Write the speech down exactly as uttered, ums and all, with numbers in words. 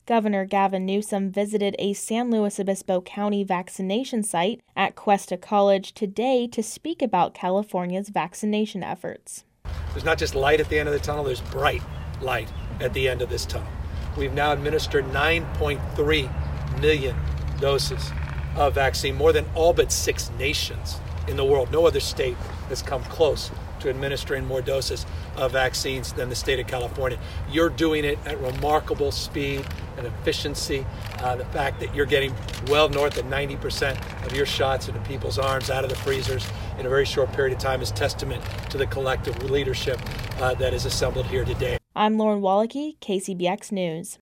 Governor Gavin Newsom visited a San Luis Obispo County vaccination site at Cuesta College today to speak about California's vaccination efforts. There's not just light at the end of the tunnel, there's bright light at the end of this tunnel. We've now administered nine point three million doses of vaccine, more than all but six nations in the world. No other state has come close to administering more doses of vaccines than the state of California. You're doing it at remarkable speed and efficiency. Uh, the fact that you're getting well north of ninety percent of your shots into people's arms out of the freezers in a very short period of time is testament to the collective leadership uh, that is assembled here today. I'm Lauren Wallachy, K C B X News.